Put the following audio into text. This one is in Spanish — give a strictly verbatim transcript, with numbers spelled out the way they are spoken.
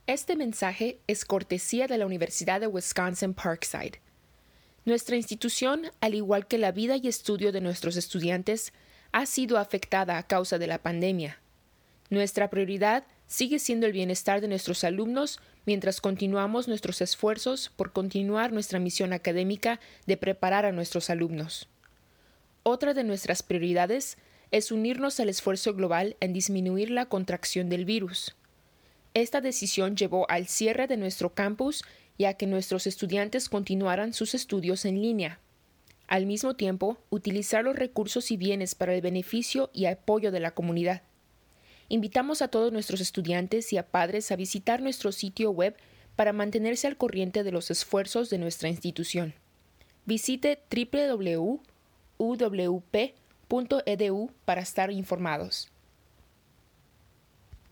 Este mensaje es cortesía de la Universidad de Wisconsin-Parkside. Nuestra institución, al igual que la vida y estudio de nuestros estudiantes, ha sido afectada a causa de la pandemia. Nuestra prioridad sigue siendo el bienestar de nuestros alumnos mientras continuamos nuestros esfuerzos por continuar nuestra misión académica de preparar a nuestros alumnos. Otra de nuestras prioridades es unirnos al esfuerzo global en disminuir la contracción del virus. Esta decisión llevó al cierre de nuestro campus y a que nuestros estudiantes continuaran sus estudios en línea. Al mismo tiempo, utilizar los recursos y bienes para el beneficio y apoyo de la comunidad. Invitamos a todos nuestros estudiantes y a padres a visitar nuestro sitio web para mantenerse al corriente de los esfuerzos de nuestra institución. Visite doble u doble u doble u punto u w p punto e d u para estar informados.